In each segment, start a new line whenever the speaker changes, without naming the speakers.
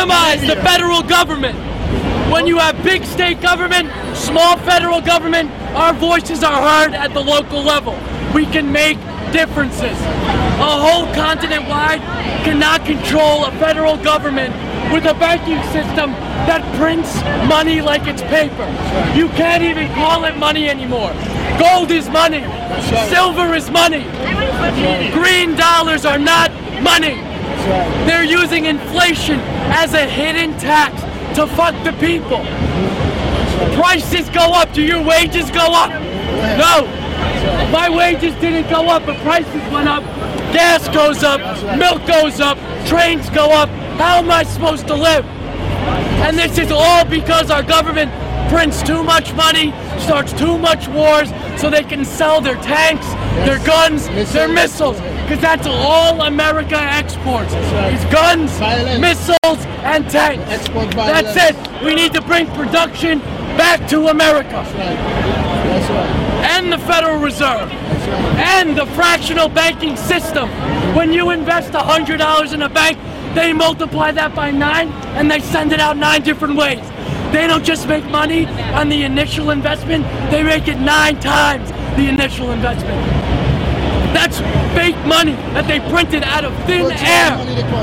minimize the federal government. When you have big state government, small federal government, our voices are heard at the local level. We can make differences. A whole continent wide cannot control a federal government with a banking system that prints money like it's paper. You can't even call it money anymore. Gold is money. Silver is money. Green dollars are not money. They're using inflation as a hidden tax to fuck the people. Prices go up. Do your wages go up? No. My wages didn't go up, but prices went up. Gas goes up. Milk goes up. Trains go up. How am I supposed to live? And this is all because our government prints too much money, starts too much wars, so they can sell their tanks, their guns, their missiles. Because that's all America exports. Is guns, missiles, and tanks. That's it. We need to bring production back to America. And the Federal Reserve. And the fractional banking system. When you invest $100 in a bank, they multiply that by 9 and they send it out 9 different ways. They don't just make money on the initial investment, they make it 9 times the initial investment. That's fake money that they printed out of thin air.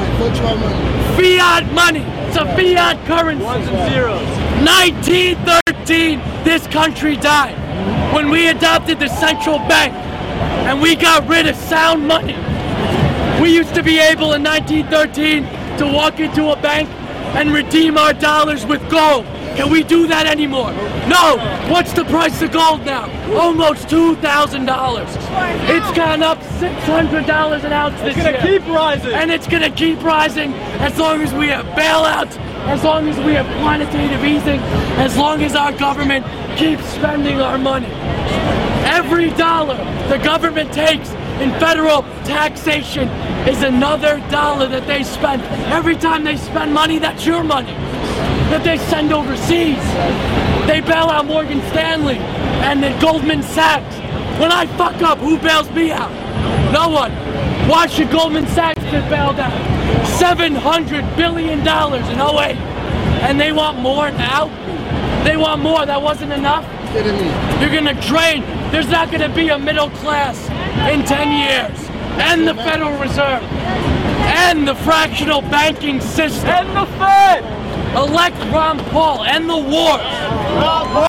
Fiat money. It's a fiat currency.
Ones and zeros.
1913, this country died. When we adopted the central bank and we got rid of sound money. We used to be able in 1913 to walk into a bank and redeem our dollars with gold. Can we do that anymore? No. What's the price of gold now? Almost $2,000. It's gone up $600 an ounce this year.
It's gonna keep rising.
And it's gonna keep rising as long as we have bailouts, as long as we have quantitative easing, as long as our government keeps spending our money. Every dollar the government takes in federal taxation is another dollar that they spend. Every time they spend money, that's your money that they send overseas. They bail out Morgan Stanley and then Goldman Sachs. When I fuck up, who bails me out? No one. Why should Goldman Sachs get bailed out? $700 billion in 08. And they want more now? They want more. That wasn't enough? You're gonna drain. There's not gonna be a middle class in 10 years. And the Federal Reserve. And the fractional banking system.
And the Fed!
Elect Ron Paul. And the wars.